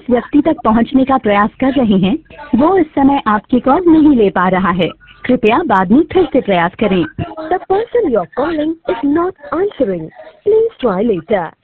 जिस व्यक्ति तक पहुंचने का प्रयास कर रहे हैं वो इस समय आपकी कॉल नहीं ले पा रहा है। कृपया बाद में फिर से प्रयास करें। The person you're calling is not answering. Please try later.